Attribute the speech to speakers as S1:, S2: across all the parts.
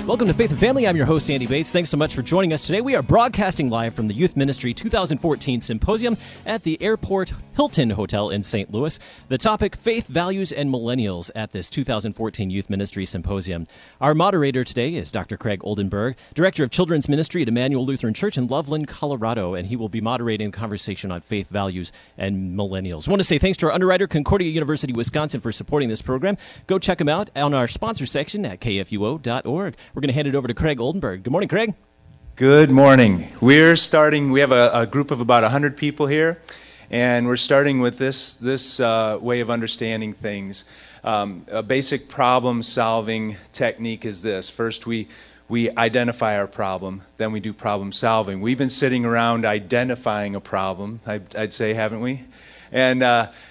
S1: Welcome to Faith and Family. I'm your host, Andy Bates. Thanks so much for joining us today. We are broadcasting live from the Youth Ministry 2014 Symposium at the Airport Hilton Hotel in St. Louis. The topic, Faith, Values, and Millennials at this 2014 Youth Ministry Symposium. Our moderator today is Dr. Craig Oldenburg, Director of Children's Ministry at Emmanuel Lutheran Church in Loveland, Colorado, and he will be moderating the conversation on faith, values, and millennials. I want to say thanks to our underwriter, Concordia University, Wisconsin, for supporting this program. Go check them out on our sponsor section at kfuo.org. We're going to hand it over to Craig Oldenburg. Good morning, Craig.
S2: Good morning. We have a group of about 100 people here, and we're starting with this way of understanding things. A basic problem-solving technique is this. First, we identify our problem, then we do problem solving. We've been sitting around identifying a problem, I'd say, haven't we? And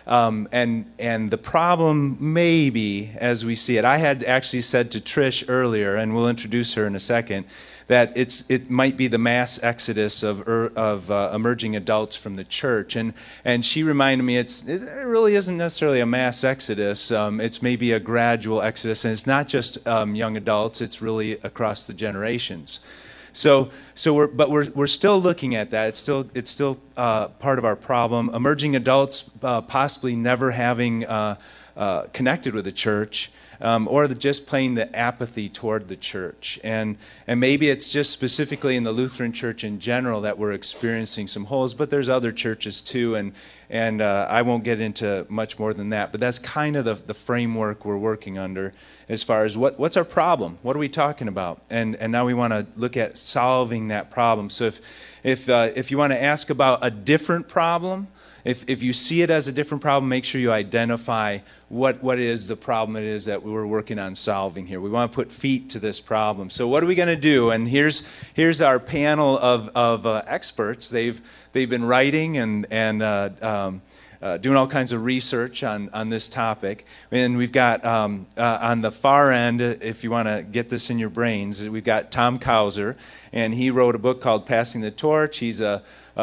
S2: the problem may be, as we see it, I had actually said to Trish earlier, and we'll introduce her in a second, that it might be the mass exodus of emerging adults from the church, and she reminded me it really isn't necessarily a mass exodus. It's maybe a gradual exodus, and it's not just young adults. It's really across the generations. So we're still looking at that. It's still part of our problem. Emerging adults possibly never having connected with the church, or just plain the apathy toward the church. And maybe it's just specifically in the Lutheran Church in general that we're experiencing some holes, but there's other churches too, and I won't get into much more than that. But that's kind of the framework we're working under as far as what's our problem? What are we talking about? And now we want to look at solving that problem. So if you want to ask about a different problem, if you see it as a different problem, make sure you identify what is the problem it is that we're working on solving here. We want to put feet to this problem. So what are we going to do? And here's our panel of experts. They've been writing and doing all kinds of research on this topic. And we've got on the far end, if you want to get this in your brains, we've got Tom Kauser, and he wrote a book called Passing the Torch. He's a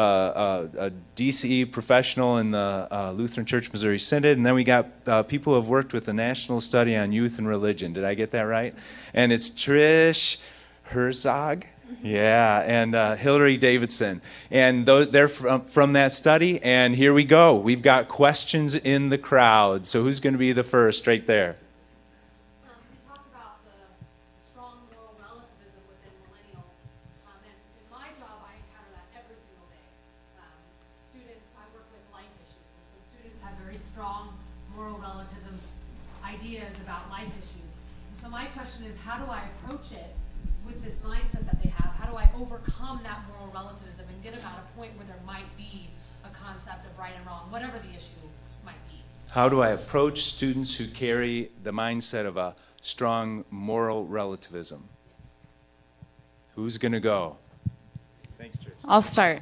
S2: DCE professional in the Lutheran Church Missouri Synod, and then we got people who have worked with the National Study on Youth and Religion. Did I get that right? And it's Trish Herzog, yeah, and Hillary Davidson, and they're from that study. And here we go. We've got questions in the crowd. So who's going to be the first? Right there.
S3: We talked about the strong moral relativism within millennials, and in my job, I encounter that every single day. Students, I work with life issues, and so students have very strong moral relativism ideas about life issues. And so my question is, how do I approach it with this mindset that they have? How do I overcome that moral relativism and get them at a point where there might be a concept of right and wrong, whatever the issue might be?
S2: How do I approach students who carry the mindset of a strong moral relativism? Who's going to go? Thanks, Trish.
S4: I'll start.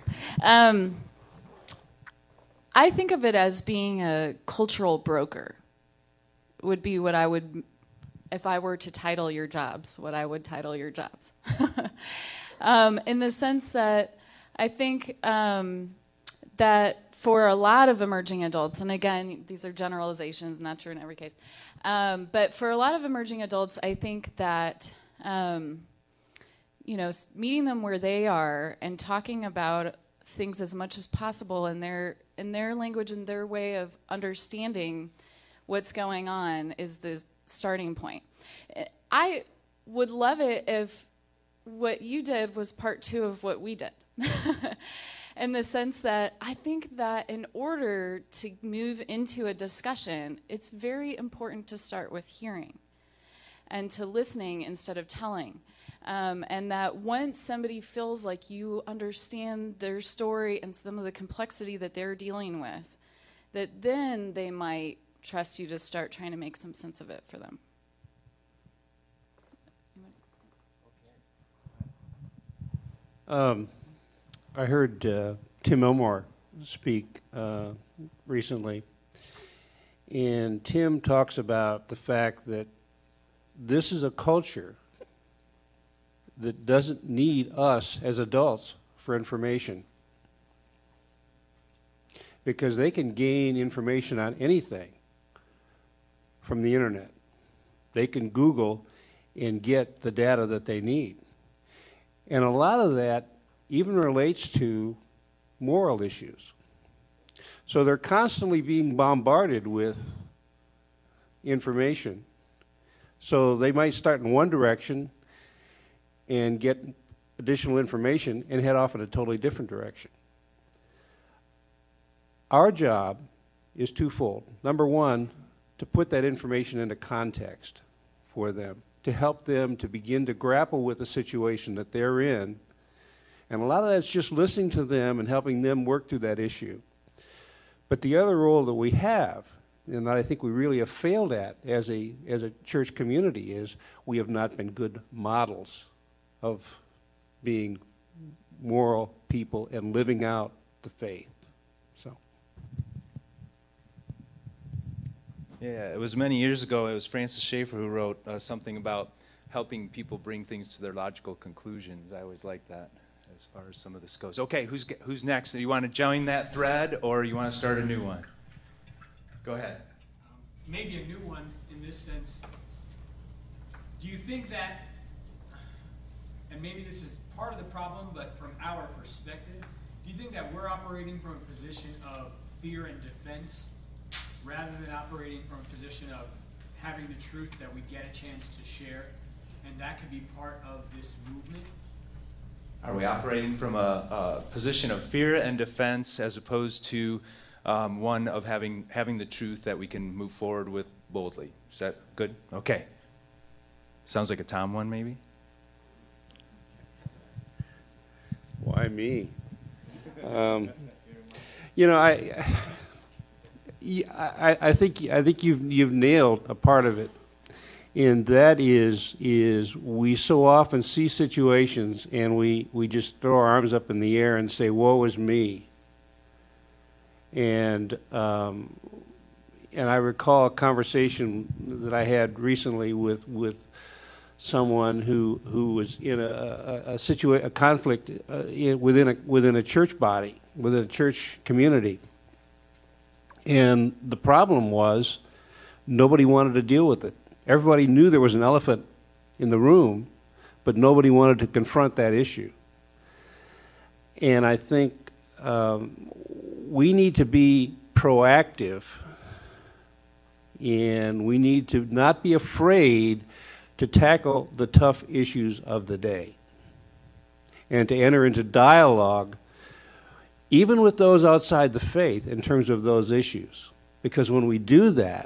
S4: I think of it as being a cultural broker, would be what I would, if I were to title your jobs, what I would title your jobs. In the sense that I think that for a lot of emerging adults, and again, these are generalizations, not true in every case, but for a lot of emerging adults, I think that meeting them where they are and talking about things as much as possible in their language and their way of understanding what's going on is the starting point. I would love it if what you did was part 2 of what we did. In the sense that I think that in order to move into a discussion, it's very important to start with hearing and to listening instead of telling. And that once somebody feels like you understand their story and some of the complexity that they're dealing with, that then they might trust you to start trying to make some sense of it for them.
S5: I heard Tim Elmore speak recently, and Tim talks about the fact that this is a culture that doesn't need us as adults for information, because they can gain information on anything from the internet. They can Google and get the data that they need. And a lot of that even relates to moral issues. So they're constantly being bombarded with information. So they might start in one direction and get additional information and head off in a totally different direction. Our job is twofold. Number one, to put that information into context for them, to help them to begin to grapple with the situation that they're in. And a lot of that's just listening to them and helping them work through that issue. But the other role that we have, and that I think we really have failed at as a church community, is we have not been good models of being moral people and living out the faith. So.
S2: Yeah, it was many years ago. It was Francis Schaeffer who wrote something about helping people bring things to their logical conclusions. I always like that as far as some of this goes. Okay, who's next? Do you want to join that thread, or you want to start a new one? Go ahead.
S6: Maybe a new one in this sense. Do you think that, and maybe this is part of the problem, but from our perspective, do you think that we're operating from a position of fear and defense rather than operating from a position of having the truth that we get a chance to share, and that could be part of this movement?
S2: Are we operating from a position of fear and defense as opposed to one of having the truth that we can move forward with boldly? Is that good? Okay. Sounds like a Tom one, maybe?
S5: Why me? You know, I think you've nailed a part of it, and that is we so often see situations and we just throw our arms up in the air and say, "Woe is me." And I recall a conversation that I had recently with someone who was in a conflict within a church body, within a church community. And the problem was nobody wanted to deal with it. Everybody knew there was an elephant in the room, but nobody wanted to confront that issue. And I think we need to be proactive, and we need to not be afraid to tackle the tough issues of the day and to enter into dialogue even with those outside the faith in terms of those issues. Because when we do that,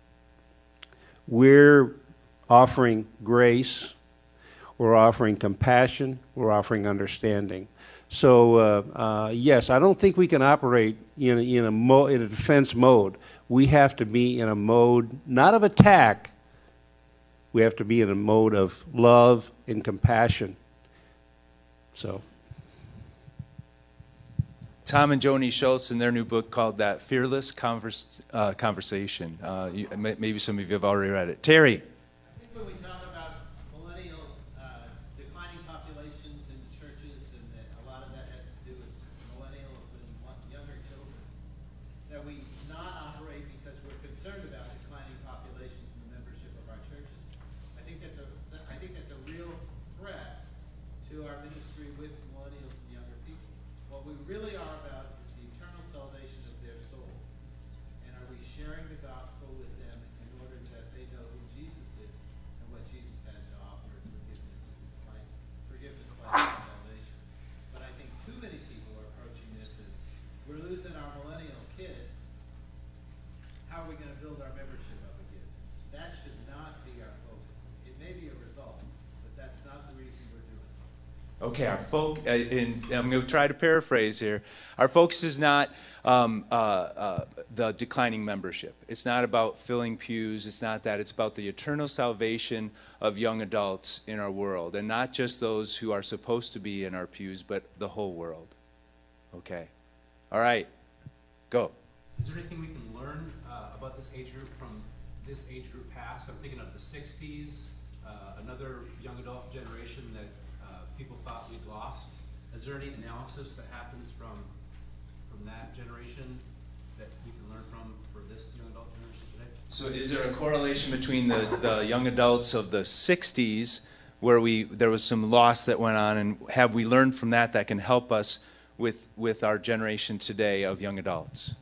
S5: we're offering grace, we're offering compassion, we're offering understanding. So yes, I don't think we can operate in a defense mode. We have to be in a mode not of attack. We have to be in a mode of love and compassion. So.
S2: Tom and Joni Schultz, in their new book called that Fearless Conversation. Maybe some of you have already read it. Terry.
S7: I think when we talk about millennial declining populations in churches, and that a lot of that has to do with millennials and younger children, that we not operate because we're concerned about declining populations in the membership of our churches. I think that's a real threat to our ministry with millennials and younger people. What we really are about is the eternal salvation of their souls. And are we sharing the gospel with them in order that they know who Jesus is and what Jesus has to offer in forgiveness, life, and salvation. But I think too many people are approaching this as, we're losing our millennial kids. How are we going to build our membership up again? That should not be our focus. It may be a result, but that's not the reason we're doing it.
S2: Okay, I'm going to try to paraphrase here. Our focus is not the declining membership. It's not about filling pews. It's not that. It's about the eternal salvation of young adults in our world, and not just those who are supposed to be in our pews, but the whole world. Okay. All right. Go.
S8: Is there anything we can learn about this age group from this age group past? I'm thinking of the 60s, another young adult generation that people thought we'd lost. Is there any analysis that happens from that generation that we can learn from for this young adult generation today?
S2: So is there a correlation between the young adults of the 60s where there was some loss that went on, and have we learned from that can help us with our generation today of young adults?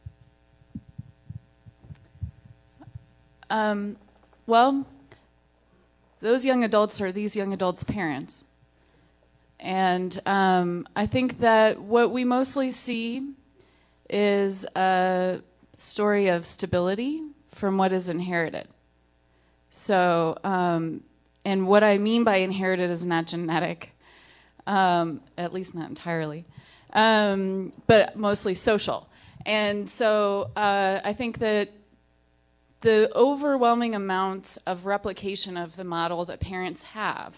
S4: Well, those young adults are these young adults' parents. And I think that what we mostly see is a story of stability from what is inherited. So, and what I mean by inherited is not genetic, at least not entirely, but mostly social. And so I think that the overwhelming amount of replication of the model that parents have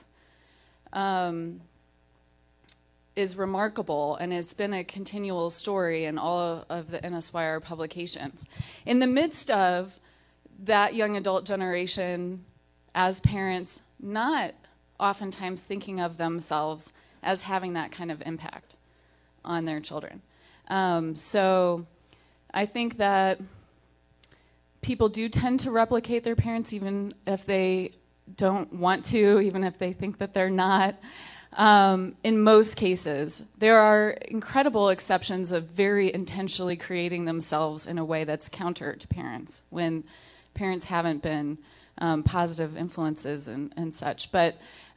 S4: is remarkable, and it's been a continual story in all of the NSYR publications. In the midst of that young adult generation, as parents, not oftentimes thinking of themselves as having that kind of impact on their children. So I think that people do tend to replicate their parents even if they don't want to, even if they think that they're not. In most cases, there are incredible exceptions of very intentionally creating themselves in a way that's counter to parents, when parents haven't been positive influences and such. But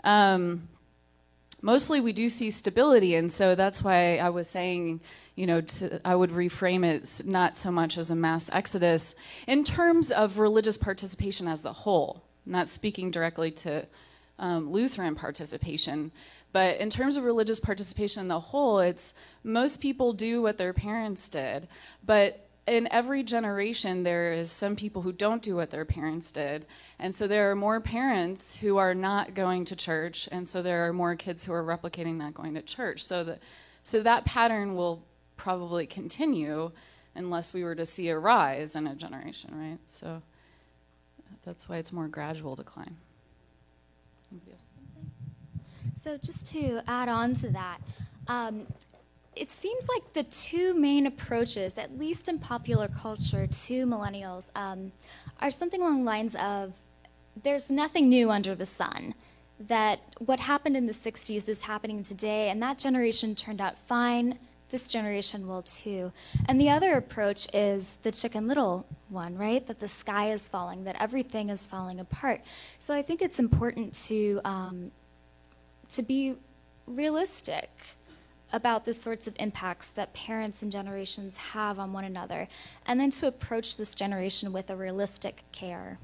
S4: mostly we do see stability, and so that's why I was saying, I would reframe it not so much as a mass exodus in terms of religious participation as the whole, not speaking directly to Lutheran participation. But in terms of religious participation in the whole, it's most people do what their parents did. But in every generation, there is some people who don't do what their parents did. And so there are more parents who are not going to church. And so there are more kids who are replicating not going to church. So that pattern will probably continue unless we were to see a rise in a generation, right? So that's why it's more gradual decline. Anybody else?
S9: So just to add on to that, it seems like the two main approaches, at least in popular culture, to millennials are something along the lines of, there's nothing new under the sun, that what happened in the 60s is happening today, and that generation turned out fine, this generation will too. And the other approach is the Chicken Little one, right? That the sky is falling, that everything is falling apart. So I think it's important to be realistic about the sorts of impacts that parents and generations have on one another, and then to approach this generation with a realistic care.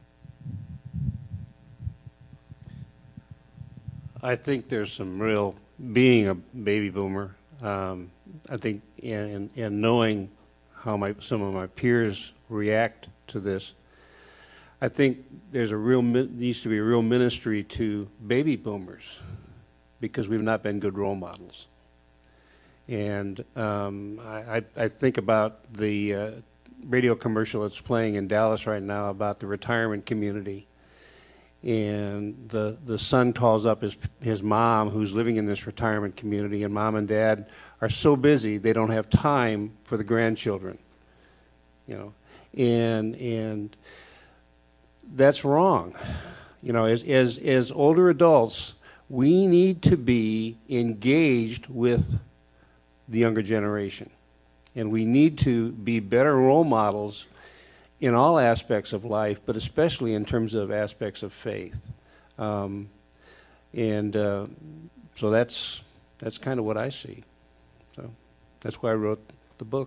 S5: I think there's some real, being a baby boomer, I think in knowing how some of my peers react to this, I think there's needs to be a real ministry to baby boomers, because we've not been good role models. And I think about the radio commercial that's playing in Dallas right now about the retirement community. And the son calls up his mom, who's living in this retirement community, and mom and dad are so busy they don't have time for the grandchildren. And that's wrong. As older adults, we need to be engaged with the younger generation. And we need to be better role models in all aspects of life, but especially in terms of aspects of faith. So that's kind of what I see. So that's why I wrote the book.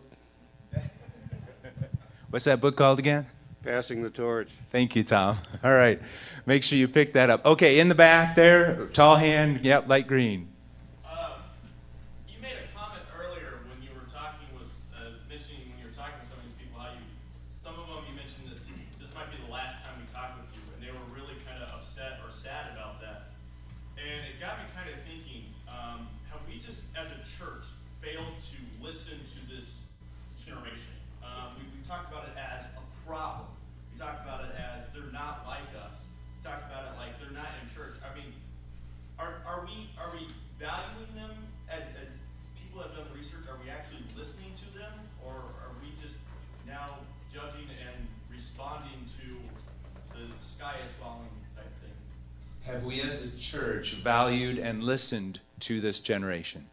S2: What's that book called again?
S5: Passing the Torch.
S2: Thank you, Tom. All right. Make sure you pick that up. Okay, in the back there, tall hand, yep, light green.
S10: You made a comment earlier when you were talking with mentioning when you were talking with some of these people how some of them you mentioned that this might be the last time we talk with you, and they were really kind of upset or sad about that. And it got me kind of thinking, have we just as a church failed to listen to this generation? We talked about it as a problem. We talked about it as they're not like us. We talked about it like they're not in church. I mean, are we valuing them as people have done research? Are we actually listening to them, or are we just
S2: have we as a church valued and listened to this generation?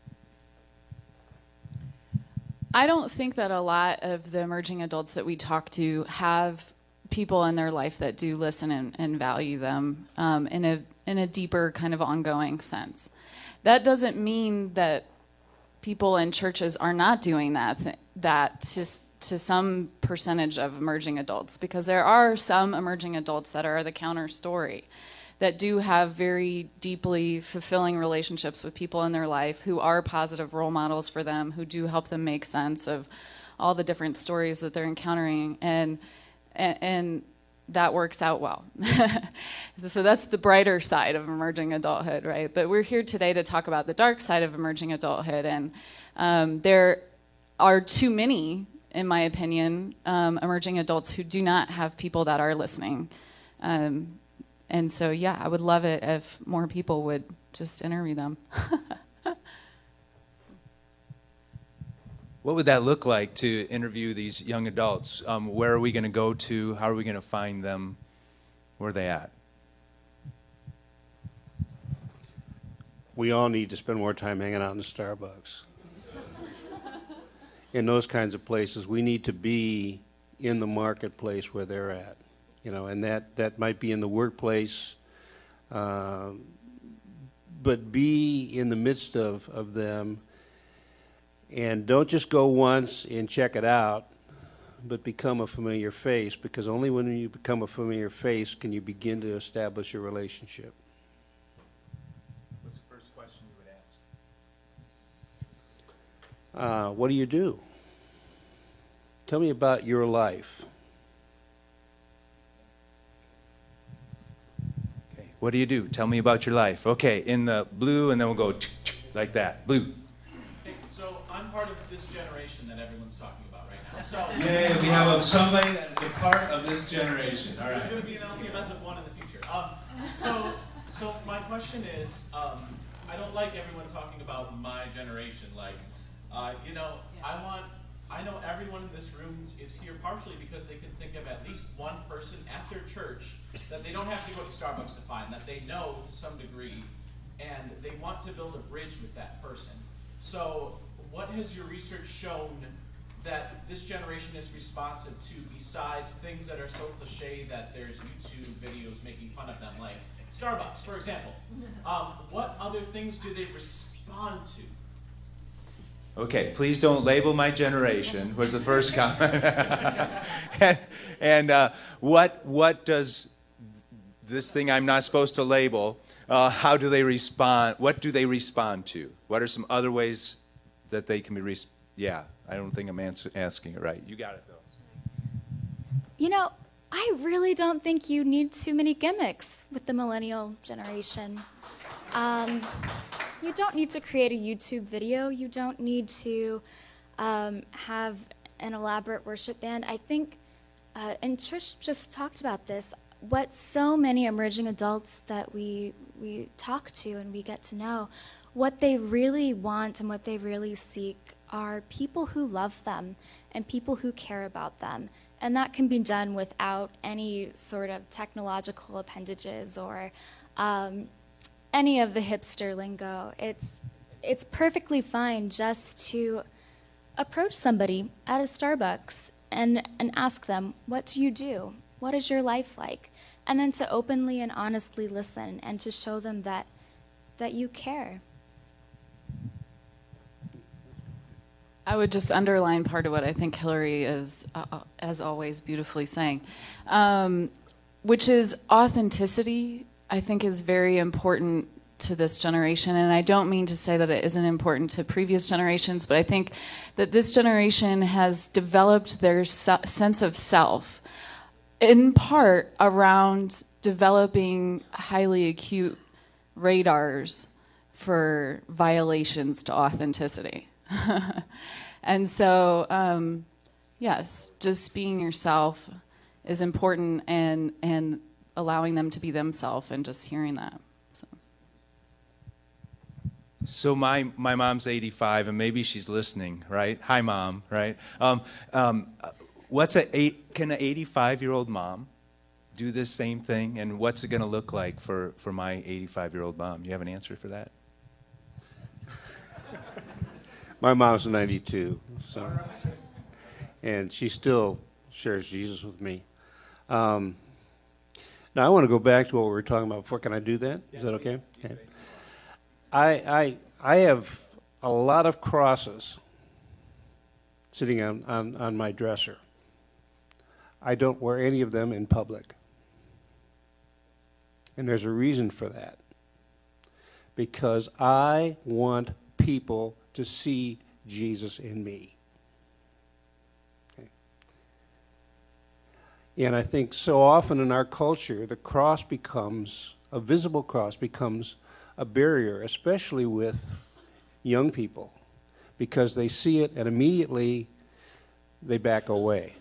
S4: I don't think that a lot of the emerging adults that we talk to have people in their life that do listen and value them in a deeper kind of ongoing sense. That doesn't mean that people in churches are not doing that to some percentage of emerging adults, because there are some emerging adults that are the counter story, that do have very deeply fulfilling relationships with people in their life who are positive role models for them, who do help them make sense of all the different stories that they're encountering, and that works out well. So that's the brighter side of emerging adulthood, right? But we're here today to talk about the dark side of emerging adulthood, and there are too many, in my opinion, emerging adults who do not have people that are listening. And so, yeah, I would love it if more people would just interview them.
S2: What would that look like to interview these young adults? Where are we going to go to? How are we going to find them? Where are they at?
S5: We all need to spend more time hanging out in Starbucks. In those kinds of places, we need to be in the marketplace where they're at. You know, and that might be in the workplace, but be in the midst of them, and don't just go once and check it out, but become a familiar face, because only when you become a familiar face can you begin to establish a relationship.
S2: What's the first question you would ask?
S5: What do you do? Tell me about your life.
S2: What do you do? Tell me about your life. Okay, in the blue, and then we'll go like that. Blue.
S10: Hey, so I'm part of this generation that everyone's talking about right now. So
S2: Yay, we have somebody that is a part of this generation. All right.
S10: There's going to be an LCMS of one in the future. So my question is, I don't like everyone talking about my generation. Like, you know, I know everyone in this room is here partially because they can think of at least one person at their church that they don't have to go to Starbucks to find, that they know to some degree, and they want to build a bridge with that person. So what has your research shown that this generation is responsive to, besides things that are so cliche that there's YouTube videos making fun of them, like Starbucks, for example? What other things do they respond to?
S2: Okay, please don't label my generation, was the first comment. and what does this thing I'm not supposed to label, how do they respond? What do they respond to? What are some other ways that they can be, yeah, I don't think I'm asking it right. You got it, though.
S9: You know, I really don't think you need too many gimmicks with the millennial generation. You don't need to create a YouTube video. You don't need to have an elaborate worship band. I think, and Trish just talked about this, what so many emerging adults that we talk to and we get to know, what they really want and what they really seek are people who love them and people who care about them. And that can be done without any sort of technological appendages or any of the hipster lingo. It's perfectly fine just to approach somebody at a Starbucks and ask them, what do you do? What is your life like? And then to openly and honestly listen and to show them that you care.
S4: I would just underline part of what I think Hillary is, as always, beautifully saying, which is authenticity, I think, is very important to this generation. And I don't mean to say that it isn't important to previous generations, but I think that this generation has developed their sense of self, in part around developing highly acute radars for violations to authenticity. And so, yes, just being yourself is important, and allowing them to be themselves and just hearing that.
S2: So my mom's 85, and maybe she's listening, right? Hi, Mom, right? Can an 85-year-old mom do this same thing? And what's it going to look like for my 85-year-old mom? You have an answer for that?
S5: My mom's 92, so, and she still shares Jesus with me. Now I want to go back to what we were talking about before. Can I do that? Is that okay? Okay. I have a lot of crosses sitting on my dresser. I don't wear any of them in public. And there's a reason for that. Because I want people to see Jesus in me. Okay. And I think so often in our culture, the cross becomes, a visible cross becomes a barrier, especially with young people, because they see it and immediately they back away.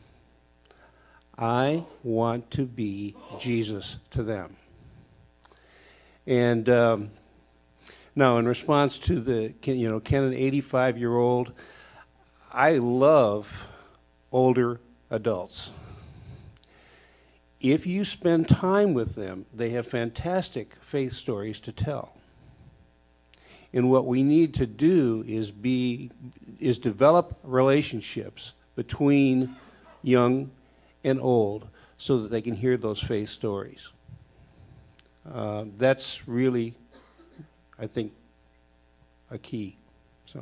S5: I want to be Jesus to them. And now, in response to the, can an 85-year-old, I love older adults. If you spend time with them, they have fantastic faith stories to tell. And what we need to do is develop relationships between young and old so that they can hear those faith stories. That's really, I think, a key. So.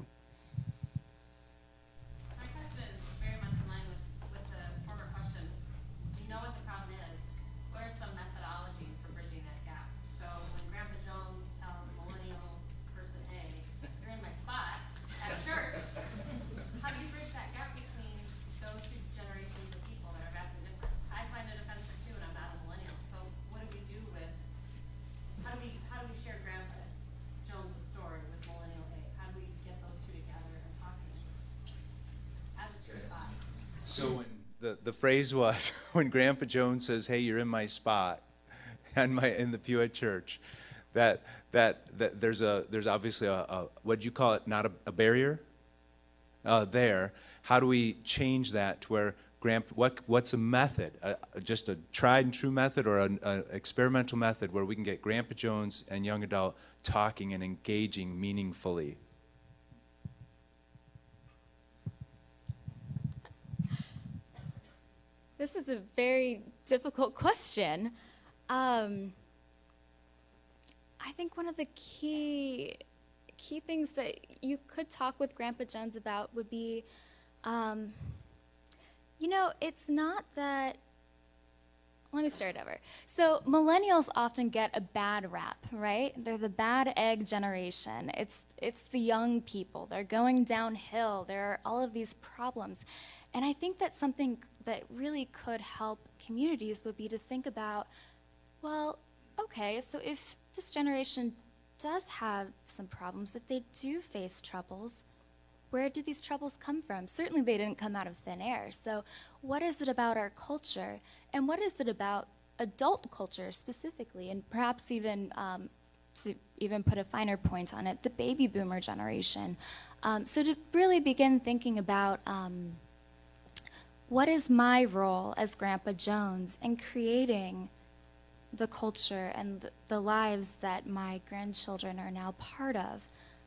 S11: My question is very much in line with the former question. We know what the problem is. What are some methodologies for bridging that gap? So when Grandpa Jones tells millennial person A, you're in my spot at church, how do you bridge that gap between those two generations of people that are vastly different? I find it offensive too, and I'm not a millennial. So what do we do with, how do we share Grandpa Jones' story with millennial A? How do we get those two together and talking as a church body?
S2: So when the phrase was, when Grandpa Jones says, hey, you're in my spot, in the pew at church, that there's obviously a what'd you call it, not a barrier there. How do we change that to where what's a method, just a tried and true method or an experimental method where we can get Grandpa Jones and young adult talking and engaging meaningfully?
S9: This is a very difficult question. I think one of the key things that you could talk with Grandpa Jones about would be, it's not that, let me start over. So millennials often get a bad rap, right? They're the bad egg generation. It's the young people. They're going downhill. There are all of these problems. And I think that something that really could help communities would be to think about, well, okay, so if this generation does have some problems, if they do face troubles, where do these troubles come from? Certainly they didn't come out of thin air. So what is it about our culture, and what is it about adult culture specifically, and perhaps even to even put a finer point on it, the baby boomer generation. So to really begin thinking about what is my role as Grandpa Jones in creating the culture and the lives that my grandchildren are now part of.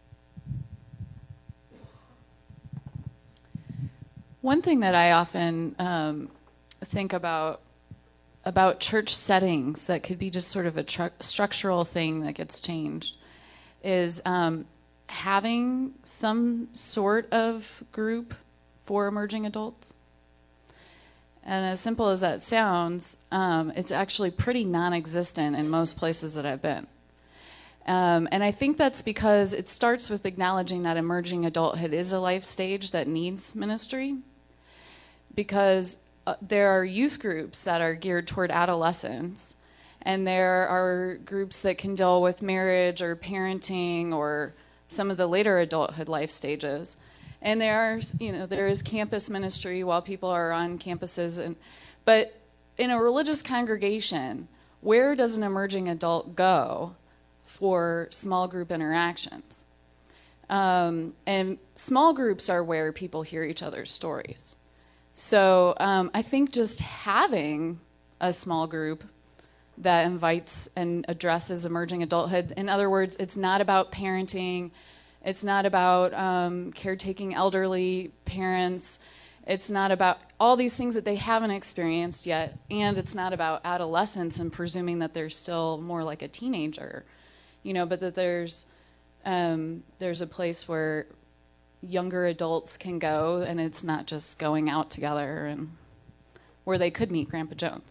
S4: One thing that I often think about church settings that could be just sort of a structural thing that gets changed is having some sort of group for emerging adults. And as simple as that sounds, it's actually pretty non-existent in most places that I've been. And I think that's because it starts with acknowledging that emerging adulthood is a life stage that needs ministry. Because there are youth groups that are geared toward adolescents, and there are groups that can deal with marriage or parenting or some of the later adulthood life stages. And there is campus ministry while people are on campuses. But in a religious congregation, where does an emerging adult go for small group interactions? And small groups are where people hear each other's stories. So I think just having a small group that invites and addresses emerging adulthood. In other words, it's not about parenting. It's not about caretaking elderly parents. It's not about all these things that they haven't experienced yet. And it's not about adolescence and presuming that they're still more like a teenager, but that there's a place where younger adults can go, and it's not just going out together, and where they could meet Grandpa Jones.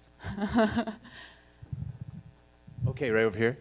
S2: Okay, right over here.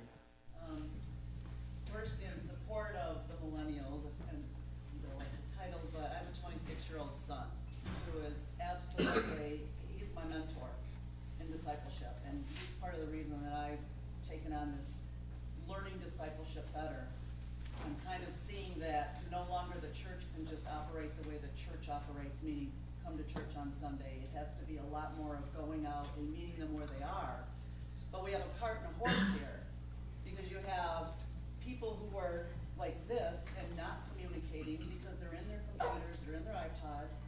S12: First, in support of the millennials, and you don't like the title, but I have a 26-year-old son who is absolutely, he's my mentor in discipleship, and he's part of the reason that I've taken on this learning discipleship better. I'm kind of seeing that no longer the church can just operate the way the church operates, meaning come to church on Sunday. It has to be a lot more of going out and meeting them where they are. But we have a cart and a horse here, because you have people who are like this and not communicating because they're in their computers, they're in their iPods,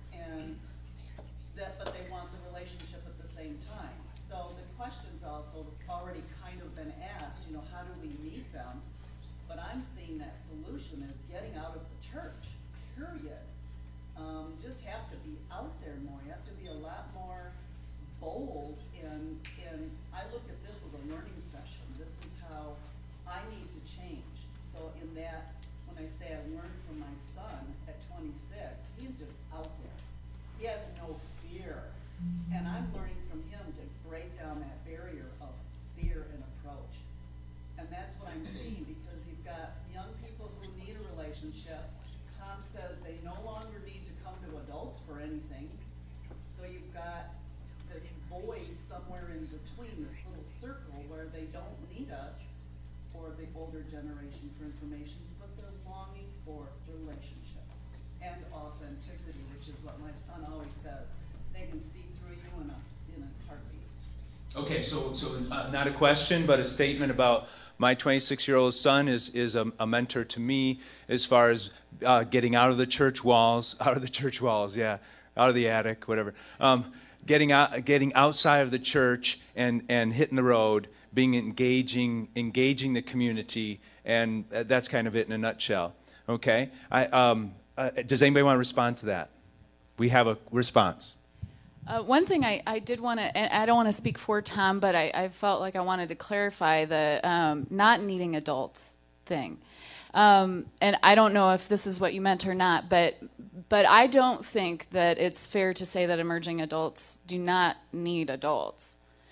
S12: but they want the relationship at the same time. So the questions also have already kind of been asked, how do we meet them? But I'm seeing that solution is getting out of the church, period. You just have to be out there more. You have to be a lot more bold, and I look at this as a learning session. This is how I need to change. So in that, when I say I learned from my son at 26, he's just out there. He has no fear. And I'm learning from him to break down that barrier of fear and approach. And that's what I'm seeing, because we've got young people who need a relationship. Tom says they no longer need to come to adults for anything. So you've got this void somewhere in between, this little circle where they don't need us or the older generation for information, but they're longing for relationship and authenticity, which is what my son always says. They can see through you in a heartbeat.
S2: Okay, so not a question, but a statement about my 26-year-old son is a mentor to me as far as getting out of the church walls, out of the attic, whatever. Getting outside of the church and hitting the road, being engaging the community, and that's kind of it in a nutshell. Okay, does anybody want to respond to that? We have a response.
S4: One thing I did want to, and I don't want to speak for Tom, but I felt like I wanted to clarify the not needing adults thing. And I don't know if this is what you meant or not, but I don't think that it's fair to say that emerging adults do not need adults.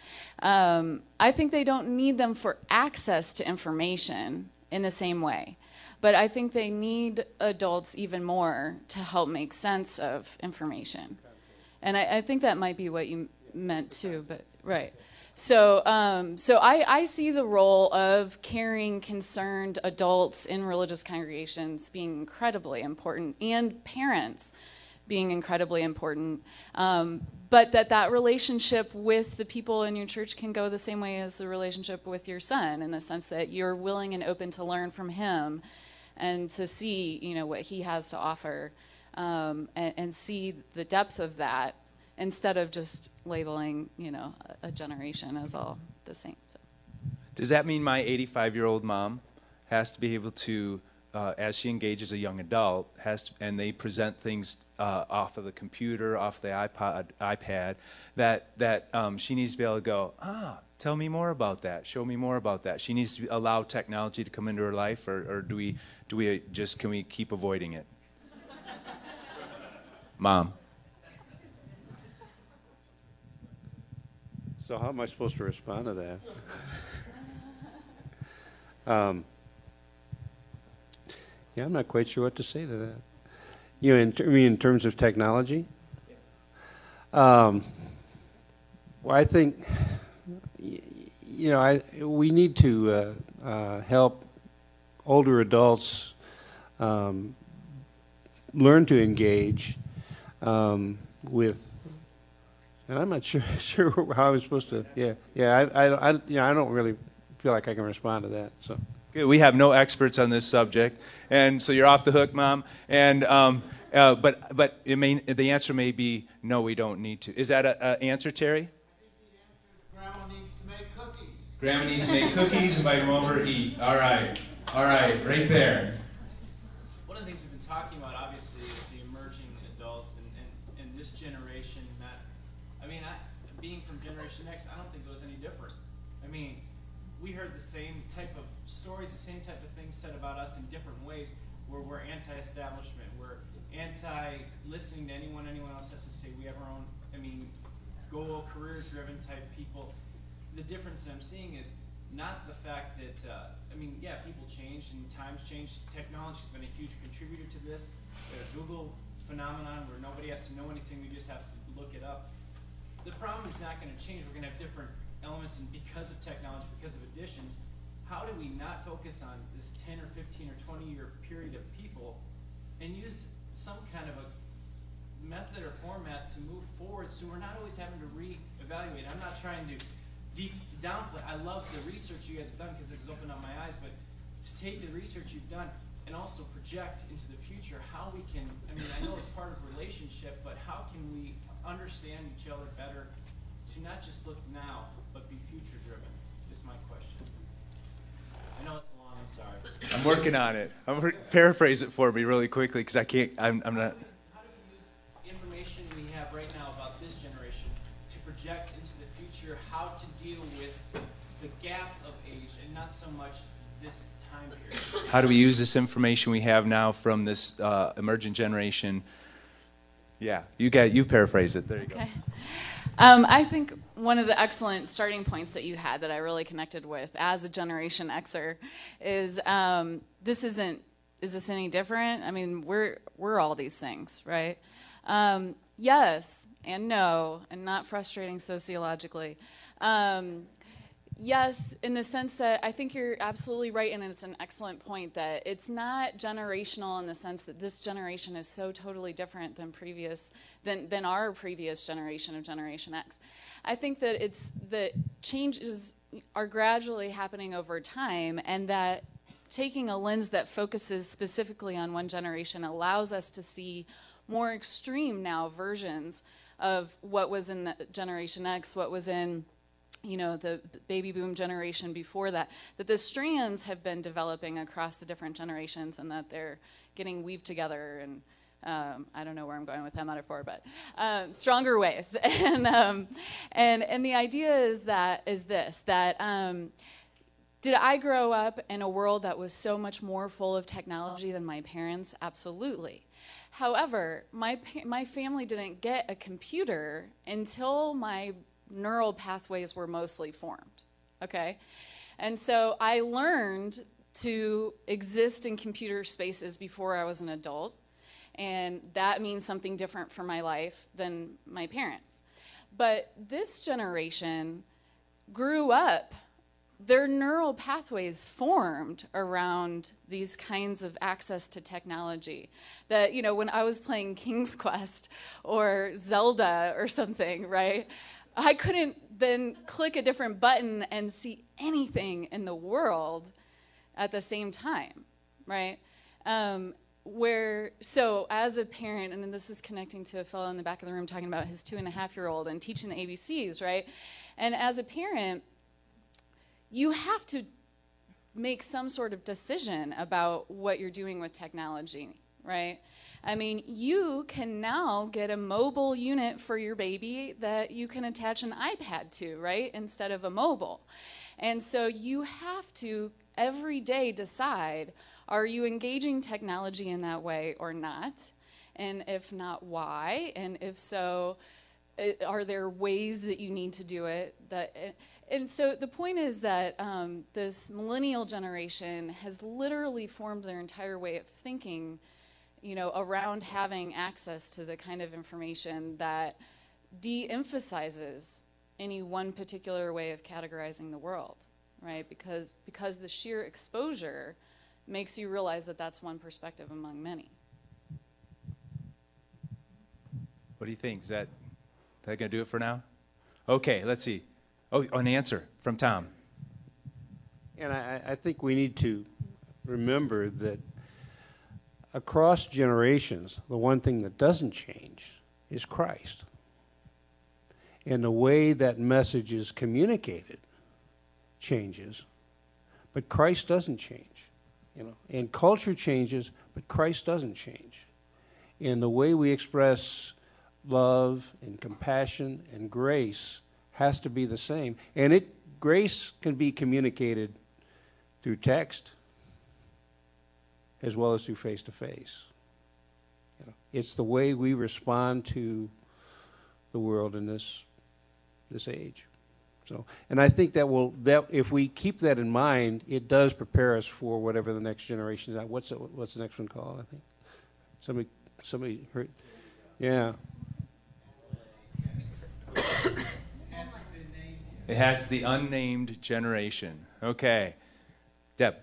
S4: I think they don't need them for access to information in the same way. But I think they need adults even more to help make sense of information. And I think that might be what you meant too, but right. So I see the role of caring, concerned adults in religious congregations being incredibly important, and parents being incredibly important. But that relationship with the people in your church can go the same way as the relationship with your son, in the sense that you're willing and open to learn from him and to see, what he has to offer, and see the depth of that, instead of just labeling, a generation as all the same. So.
S2: Does that mean my 85-year-old mom has to be able to, as she engages a young adult, and they present things off of the computer, off the iPad, that she needs to be able to go, tell me more about that, show me more about that. She needs to allow technology to come into her life, or can we keep avoiding it? Mom.
S5: So how am I supposed to respond to that? Yeah, I'm not quite sure what to say to that. In terms of technology? Well, I think, we need to help older adults learn to engage with. And I'm not sure how I'm supposed to. I don't really feel like I can respond to that. So.
S2: Good. We have no experts on this subject, and so you're off the hook, Mom. And but the answer may be no. We don't need to. Is that an answer, Terry?
S7: I think the answer is
S2: Grandma needs to make cookies, invite him over, eat. All right, right there.
S13: One of the things we've been talking about, obviously, is the emerging adults and this generation. Being from Generation X, I don't think it was any different. I mean, we heard the same type of stories, the same type of things said about us in different ways, where we're anti-establishment, we're anti-listening to anyone else has to say. We have our own, goal, career-driven type people. The difference that I'm seeing is not the fact that, people change and times change. Technology's been a huge contributor to this. The Google phenomenon where nobody has to know anything, we just have to look it up. The problem is not going to change. We're going to have different elements, and because of technology, because of additions, how do we not focus on this 10 or 15 or 20-year period of people and use some kind of a method or format to move forward so we're not always having to reevaluate? I'm not trying to downplay. I love the research you guys have done because this has opened up my eyes, but to take the research you've done and also project into the future how we can, I know it's part of a relationship, but how can we understand each other better to not just look now, but be future driven, is my question. I know it's long, I'm sorry.
S2: I'm working on it. Paraphrase it for me really quickly because I can't, I'm not.
S13: How do we use information we have right now about this generation to project into the future how to deal with the gap of age and not so much this time period?
S2: How do we use this information we have now from this emergent generation? Yeah, you paraphrase it. There you go.
S4: I think one of the excellent starting points that you had that I really connected with as a Generation Xer is is this any different? We're all these things, right? Yes and no, and not frustrating sociologically. Yes, in the sense that I think you're absolutely right, and it's an excellent point that it's not generational in the sense that this generation is so totally different than our previous generation of Generation X. I think that that changes are gradually happening over time, and that taking a lens that focuses specifically on one generation allows us to see more extreme now versions of what was in the Generation X, what was in the baby boom generation before that the strands have been developing across the different generations and that they're getting weaved together and I don't know where I'm going with that metaphor, but stronger ways. And the idea is this, did I grow up in a world that was so much more full of technology than my parents? Absolutely. However, my family didn't get a computer until my neural pathways were mostly formed, okay? And so I learned to exist in computer spaces before I was an adult, and that means something different for my life than my parents. But this generation grew up, their neural pathways formed around these kinds of access to technology. That, when I was playing King's Quest or Zelda or something, right? I couldn't then click a different button and see anything in the world at the same time, right? So as a parent, and this is connecting to a fellow in the back of the room talking about his 2.5-year-old and teaching the ABCs, right? And as a parent, you have to make some sort of decision about what you're doing with technology, right? You can now get a mobile unit for your baby that you can attach an iPad to, right, instead of a mobile. And so you have to every day decide, are you engaging technology in that way or not? And if not, why? And if so, are there ways that you need to do it? And so the point is that this millennial generation has literally formed their entire way of thinking around having access to the kind of information that de-emphasizes any one particular way of categorizing the world, right? Because the sheer exposure makes you realize that that's one perspective among many.
S2: What do you think? Is that going to do it for now? Okay, let's see. Oh, an answer from Tom.
S5: And I think we need to remember that across generations, the one thing that doesn't change is Christ. And the way that message is communicated changes, but Christ doesn't change. You know, and culture changes, but Christ doesn't change. And the way we express love and compassion and grace has to be the same. And grace can be communicated through text as well as through face-to-face. You know, it's the way we respond to the world in this age. So, and I think that if we keep that in mind, it does prepare us for whatever the next generation is. What's the next one called? I think somebody heard. Yeah.
S2: It has the unnamed generation. Okay. Deb.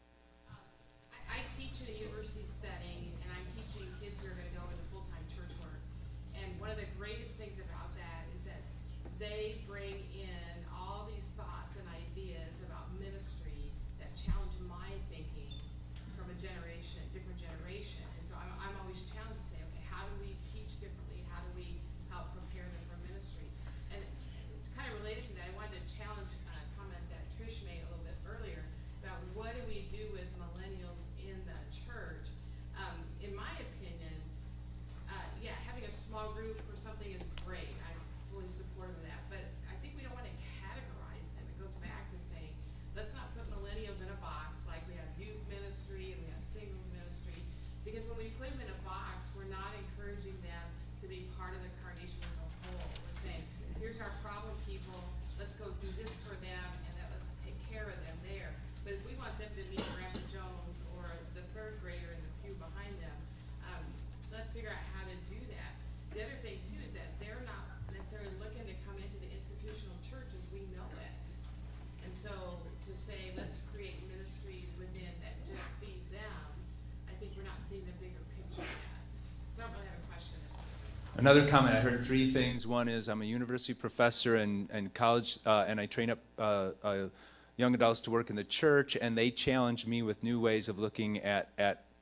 S3: I teach in a university setting, and I'm teaching kids who are going to go into full-time church work. And one of the greatest things about that is that they bring in all these thoughts and ideas about ministry that challenge my thinking from a generation, different generation. And so I'm always challenged to say, okay, how do we teach differently? How do we help prepare them for ministry? And kind of related to that, I wanted to challenge a comment that Trish made a little bit earlier about what do we do with millennials in the church. In my opinion, yeah, having a small group or something is great. I'm fully supportive of that. But I think we don't want to categorize them. It goes back to saying, let's not put millennials in a box like we have youth ministry and we have singles ministry. Because when we put them in a box, we're not encouraging them to be part of the congregation as a whole. We're saying, here's our problem people, let's go do this for them, and then let's take care of them there. But if we want them to meet Grandpa Jones or the third grader in the pew behind them, let's figure out how to do that. The other thing too is that they're not necessarily looking to come into the institutional church as we know it. And so to say, let's create ministries within that just feed them, I think we're not seeing the bigger picture yet. So I don't really have a question.
S2: Another comment, I heard three things. One is I'm a university professor and college, and I train up young adults to work in the church, and they challenge me with new ways of looking at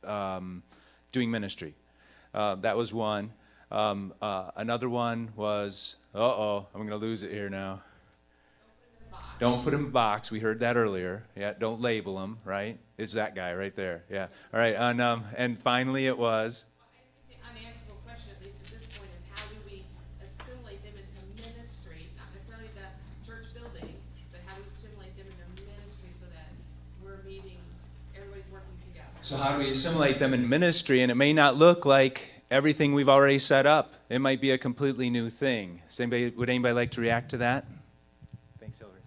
S2: doing ministry. That was one. Another one was, I'm going to lose it here now. Don't put them in a box. We heard that earlier. Yeah, don't label them, right? It's that guy right there. Yeah. All right. And finally it was.
S3: The unanswerable question, at least at this point, is how do we assimilate them into ministry, not necessarily the church building, but how do we assimilate them into ministry so that we're meeting, everybody's working together?
S2: So how do we assimilate them in ministry? And it may not look like everything we've already set up. It might be a completely new thing. Would anybody like to react to that? Thanks, Hillary.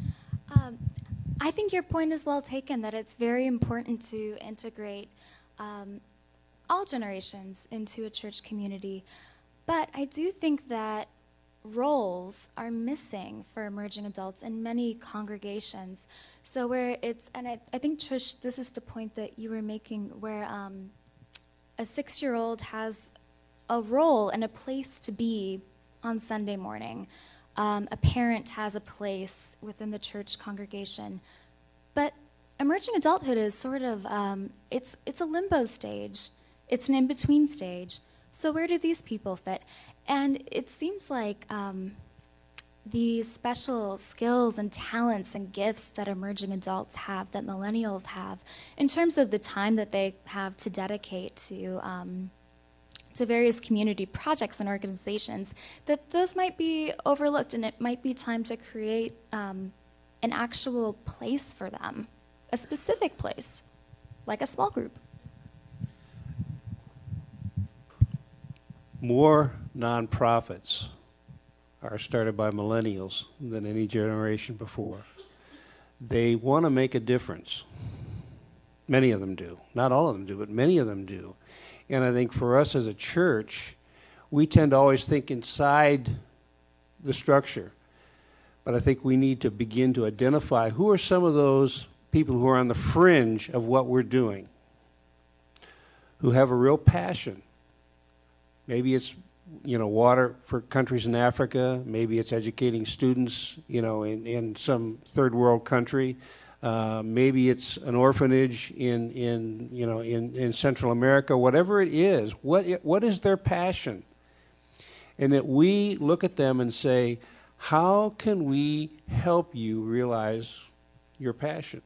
S9: I think your point is well taken, that it's very important to integrate all generations into a church community. But I do think that roles are missing for emerging adults in many congregations. So where it's, and I think, Trish, this is the point that you were making, where a 6-year-old has a role and a place to be on Sunday morning. A parent has a place within the church congregation. But emerging adulthood is sort of, it's a limbo stage. It's an in-between stage. So where do these people fit? And it seems like the special skills and talents and gifts that emerging adults have, that millennials have, in terms of the time that they have to dedicate to various community projects and organizations, that those might be overlooked, and it might be time to create an actual place for them, a specific place, like a small group.
S5: More nonprofits are started by millennials than any generation before. They want to make a difference. Many of them do. Not all of them do, but many of them do. And I think for us as a church, we tend to always think inside the structure. But I think we need to begin to identify who are some of those people who are on the fringe of what we're doing, who have a real passion. Maybe it's, water for countries in Africa. Maybe it's educating students, in some third world country. Maybe it's an orphanage in Central America. Whatever it is, what is their passion? And that we look at them and say, how can we help you realize your passion.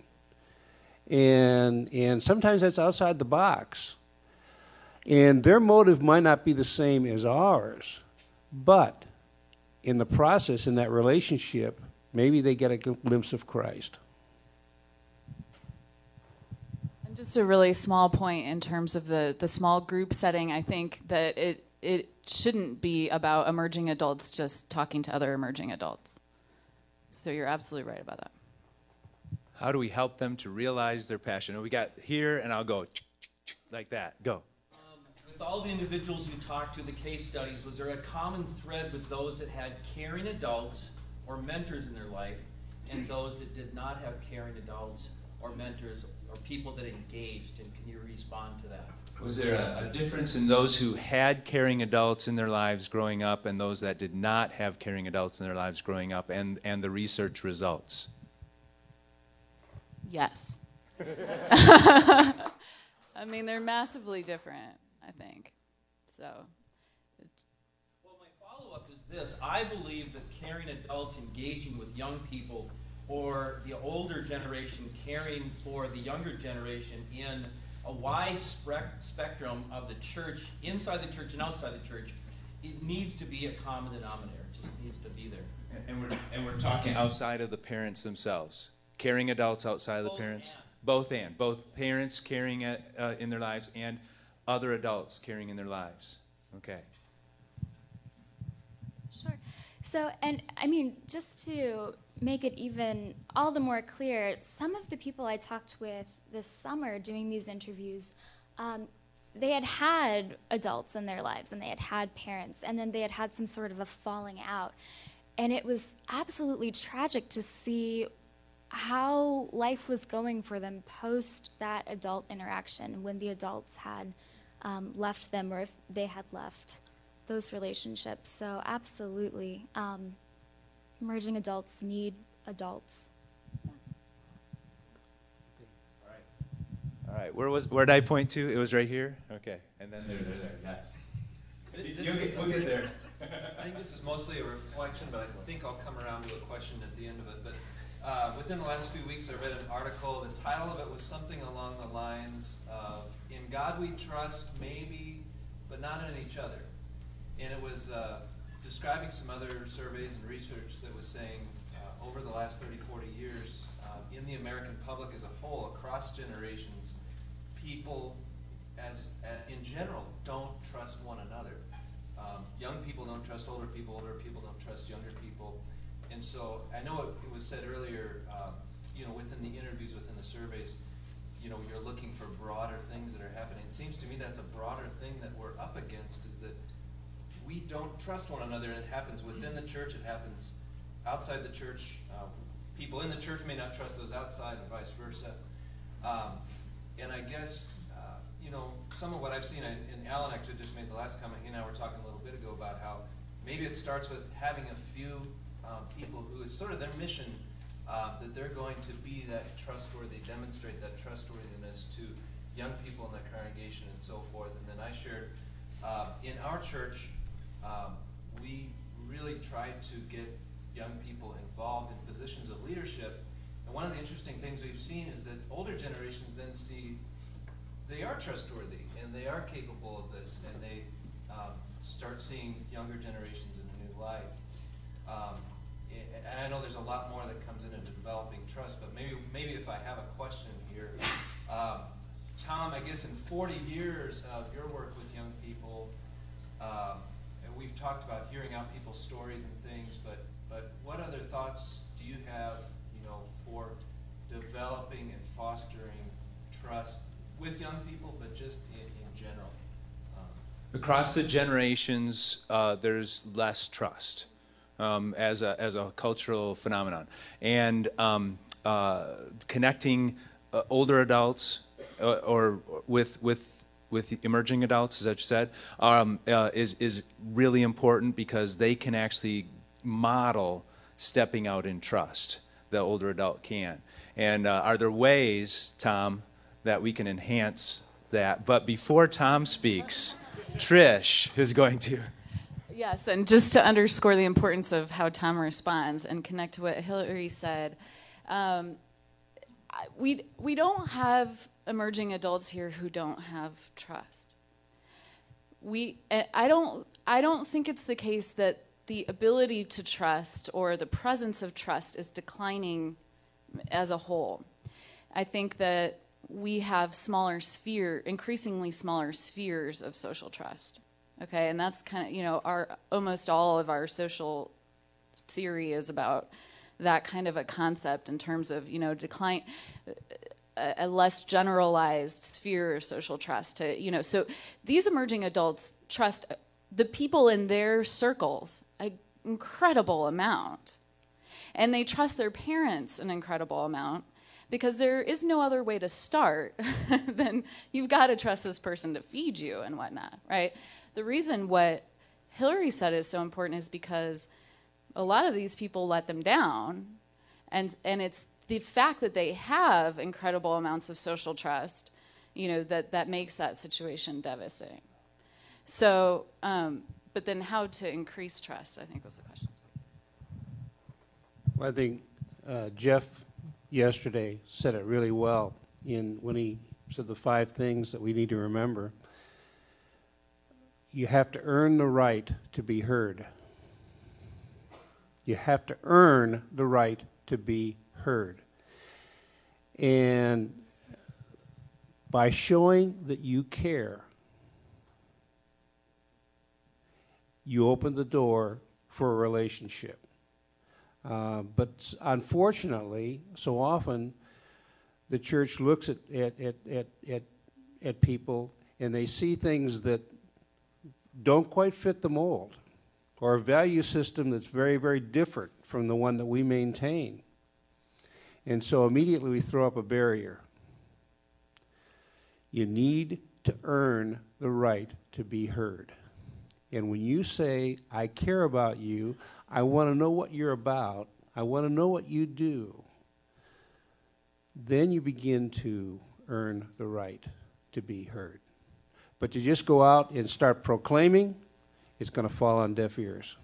S5: And sometimes that's outside the box. And their motive might not be the same as ours, but in the process, in that relationship, maybe they get a glimpse of Christ.
S4: And just a really small point in terms of the small group setting, I think that it shouldn't be about emerging adults just talking to other emerging adults. So you're absolutely right about that.
S2: How do we help them to realize their passion? We got here, and I'll go like that. Go.
S14: With all the individuals you talked to, the case studies, was there a common thread with those that had caring adults or mentors in their life and those that did not have caring adults or mentors or people that engaged? And can you respond to that?
S2: Was there a difference in those who had caring adults in their lives growing up and those that did not have caring adults in their lives growing up, and the research results?
S4: Yes. I mean, they're massively different, I think. So.
S14: Well, my follow-up is this. I believe that caring adults engaging with young people, or the older generation caring for the younger generation in a wide spectrum of the church, inside the church and outside the church, it needs to be a common denominator. It just needs to be there.
S2: And we're talking outside of the parents themselves. Caring adults outside of the parents? Both parents caring in their lives and other adults caring in their lives. Okay.
S9: Sure. So, and I mean, just to make it even all the more clear, some of the people I talked with this summer doing these interviews, they had adults in their lives and they had parents, and then they had some sort of a falling out. And it was absolutely tragic to see how life was going for them post that adult interaction, when the adults had left them, or if they had left those relationships. So absolutely, emerging adults need adults.
S2: All right. Where did I point to? It was right here? Okay. And then there. Yes. We'll get there.
S8: I think this is mostly a reflection, but I think I'll come around to a question at the end of it. But within the last few weeks, I read an article. The title of it was something along the lines of, "In God we trust, maybe, but not in each other." And it was describing some other surveys and research that was saying over the last 30, 40 years, in the American public as a whole, across generations, people in general don't trust one another. Young people don't trust older people don't trust younger people. And so I know it was said earlier, within the interviews, within the surveys, you're looking for broader things that are happening. It seems to me that's a broader thing that we're up against, is that we don't trust one another, and it happens within the church, it happens outside the church. People in the church may not trust those outside, and vice versa. And I guess, some of what I've seen, and Alan actually just made the last comment, he and I were talking a little bit ago about how maybe it starts with having a few people who it's sort of their mission, that they're going to be that trustworthy, demonstrate that trustworthiness to young people in the congregation and so forth. And then I shared, in our church, we really tried to get young people involved in positions of leadership. And one of the interesting things we've seen is that older generations then see they are trustworthy and they are capable of this, and they start seeing younger generations in a new light. And I know there's a lot more that comes into developing trust, but maybe if I have a question here, Tom, I guess in 40 years of your work with young people, and we've talked about hearing out people's stories and things, but what other thoughts do you have, for developing and fostering trust with young people, but just in general?
S2: Across the generations, there's less trust as a cultural phenomenon, and connecting older adults or with emerging adults, as I said, is really important, because they can actually model stepping out in trust. The older adult can. And are there ways, Tom, that we can enhance that? But before Tom speaks, Trish is going to.
S4: Yes, and just to underscore the importance of how Tom responds and connect to what Hillary said, we don't have emerging adults here who don't have trust. I don't think it's the case that the ability to trust or the presence of trust is declining as a whole. I think that we have increasingly smaller spheres of social trust. Okay, and that's kind of, almost all of our social theory is about that kind of a concept in terms of, decline, a less generalized sphere of social trust. So these emerging adults trust the people in their circles an incredible amount. And they trust their parents an incredible amount, because there is no other way to start than you've got to trust this person to feed you and whatnot, right? The reason what Hillary said is so important is because a lot of these people let them down, and it's the fact that they have incredible amounts of social trust, that makes that situation devastating. So, but then how to increase trust, I think was the question.
S5: Well, I think Jeff yesterday said it really well when he said the 5 things that we need to remember. You have to earn the right to be heard. You have to earn the right to be heard. And by showing that you care, you open the door for a relationship. But unfortunately, so often the church looks at people and they see things that don't quite fit the mold, or a value system that's very, very different from the one that we maintain. And so immediately we throw up a barrier. You need to earn the right to be heard. And when you say, I care about you, I want to know what you're about, I want to know what you do, then you begin to earn the right to be heard. But to just go out and start proclaiming, it's going to fall on deaf ears.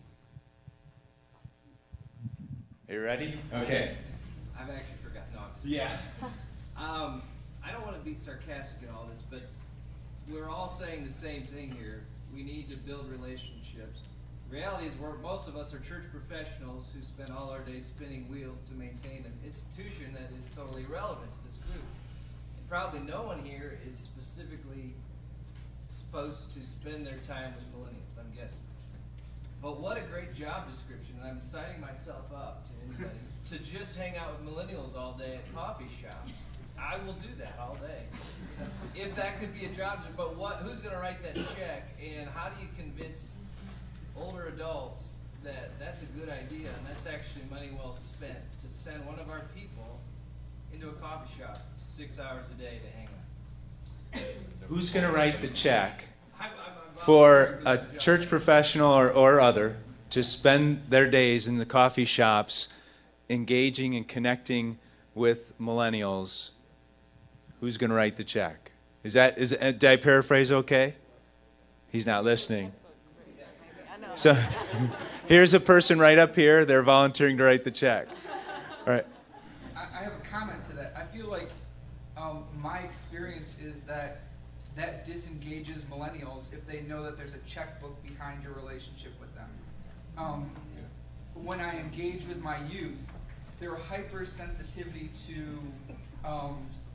S2: Are you ready? Okay.
S15: I've actually forgotten. No.
S2: Yeah.
S15: I don't want to be sarcastic in all this, but we're all saying the same thing here. We need to build relationships. The reality is most of us are church professionals who spend all our day spinning wheels to maintain an institution that is totally irrelevant to this group. And probably no one here is specifically supposed to spend their time with millennials, I'm guessing. But what a great job description, and I'm signing myself up to anybody, to just hang out with millennials all day at coffee shops. I will do that all day. If that could be a job, but who's going to write that check, and how do you convince older adults that that's a good idea, and that's actually money well spent, to send one of our people into a coffee shop 6 hours a day to hang out?
S2: Who's going to write the check for a church professional or other to spend their days in the coffee shops engaging and connecting with millennials? Who's going to write the check? Did I paraphrase okay? He's not listening. So here's a person right up here. They're volunteering to write the check. All right.
S16: I have a comment to that. I feel like my experience is that disengages millennials if they know that there's a checkbook behind your relationship with them. When I engage with my youth, their hypersensitivity to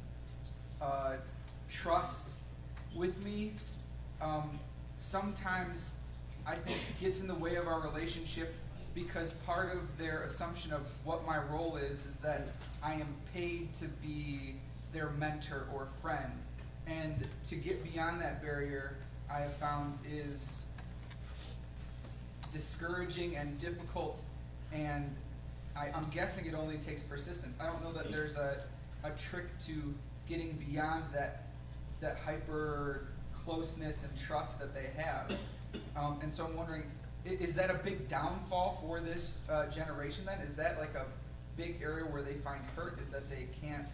S16: trust with me sometimes I think gets in the way of our relationship, because part of their assumption of what my role is that I am paid to be their mentor or friend. And to get beyond that barrier, I have found is discouraging and difficult, and I'm guessing it only takes persistence. I don't know that there's a trick to getting beyond that hyper closeness and trust that they have. And so I'm wondering, is that a big downfall for this generation then? Is that like a big area where they find hurt, is that they can't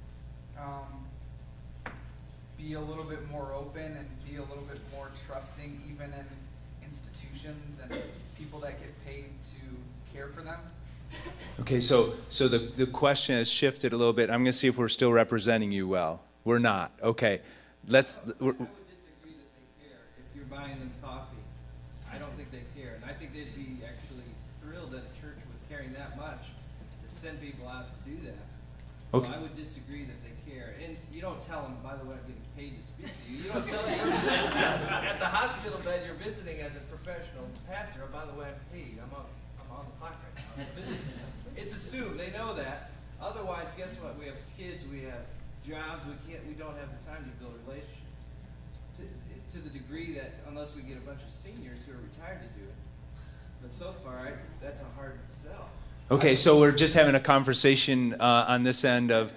S16: be a little bit more open and be a little bit more trusting even in institutions and people that get paid to care for them?
S2: Okay, so the question has shifted a little bit. I'm going to see if we're still representing you well. We're not. Okay, let's.
S15: I would disagree that they care. If you're buying them coffee, I don't think they care, and I think they'd be actually thrilled that a church was caring that much to send people out to do that. So
S2: Okay.
S15: I would disagree that they care, and you don't tell them, by the way, I'm getting paid to speak to you. You don't tell them at the hospital bed you're visiting as a professional pastor. Oh, by the way, I'm paid. I'm on the clock right now. I'm visiting. It's assumed they know that. Otherwise, guess what? We have kids, we have jobs. We don't have the time to build relationships to the degree that unless we get a bunch of seniors who are retired to do it. But so far, that's a hard sell.
S2: Okay, so we're just having a conversation on this end of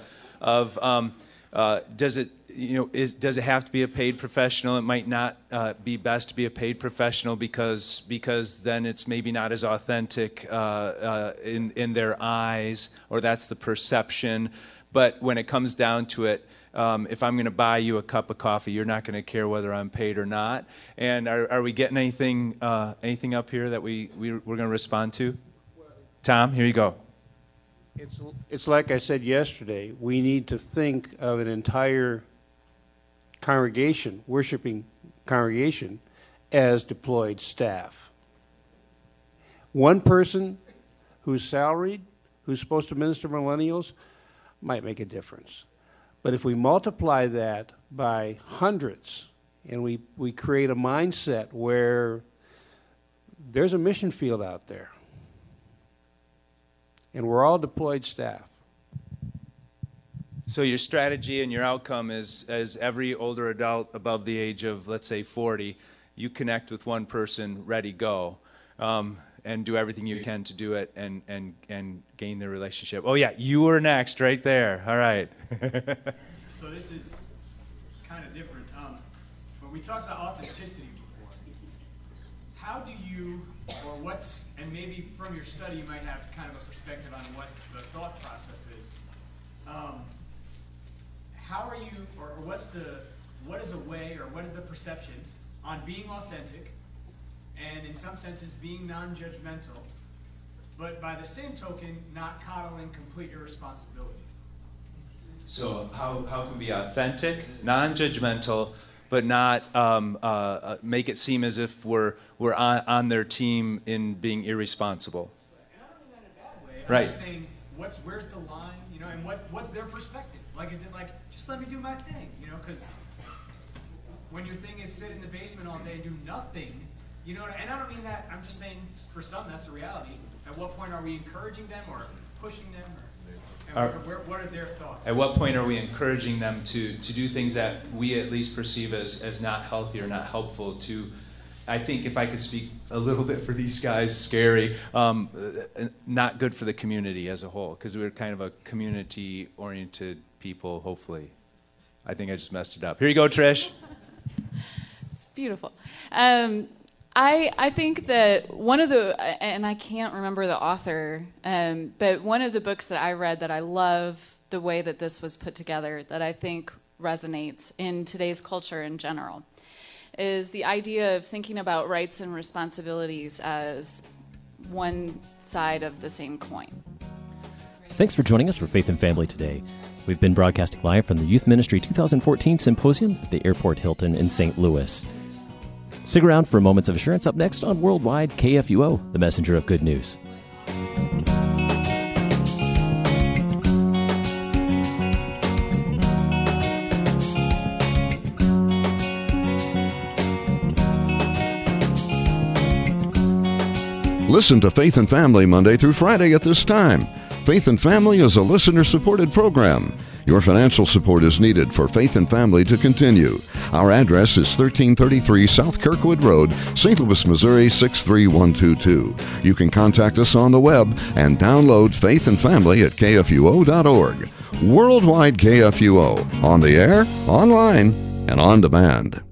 S2: does it have to be a paid professional? It might not be best to be a paid professional because then it's maybe not as authentic in their eyes, or that's the perception. But when it comes down to it, if I'm going to buy you a cup of coffee, you're not going to care whether I'm paid or not. And are we getting anything up here that we're going to respond to? Tom, here you go.
S5: It's like I said yesterday, we need to think of an entire congregation, worshiping congregation, as deployed staff. One person who's salaried, who's supposed to minister to millennials, might make a difference. But if we multiply that by hundreds, and we create a mindset where there's a mission field out there, and we're all deployed staff.
S2: So your strategy and your outcome is, as every older adult above the age of, let's say, 40, you connect with one person, ready, go, and do everything you can to do it and gain the relationship. Oh yeah, you were next, right there. All right.
S6: So this is kind of different. When we talked about authenticity before, how do you, or what's, and maybe from your study you might have kind of a perspective on what the thought process is. How are you, or what is a way, or what is the perception on being authentic, and in some senses being non-judgmental, but by the same token, not coddling complete irresponsibility?
S2: So how can we be authentic, non-judgmental, but not make it seem as if we're on their team in being irresponsible?
S6: And I don't mean that in a bad way.
S2: Right.
S6: I'm just saying, where's the line, and what's their perspective? Like, is it like, just let me do my thing, because when your thing is sit in the basement all day and do nothing, and I don't mean that, I'm just saying, for some, that's a reality. At what point are we encouraging them or pushing them? What are their thoughts?
S2: At what point are we encouraging them to do things that we at least perceive as not healthy or not helpful to, I think if I could speak a little bit for these guys, scary, not good for the community as a whole, because we're kind of a community-oriented people, hopefully. I think I just messed it up. Here you go, Trish.
S4: It's beautiful. I think that one of the, and I can't remember the author, but one of the books that I read that I love the way that this was put together, that I think resonates in today's culture in general, is the idea of thinking about rights and responsibilities as one side of the same coin.
S1: Thanks for joining us for Faith and Family today. We've been broadcasting live from the Youth Ministry 2014 Symposium at the Airport Hilton in St. Louis. Stick around for Moments of Assurance up next on Worldwide KFUO, the messenger of good news.
S17: Listen to Faith and Family Monday through Friday at this time. Faith and Family is a listener-supported program. Your financial support is needed for Faith and Family to continue. Our address is 1333 South Kirkwood Road, St. Louis, Missouri 63122. You can contact us on the web and download Faith and Family at kfuo.org. Worldwide KFUO, on the air, online, and on demand.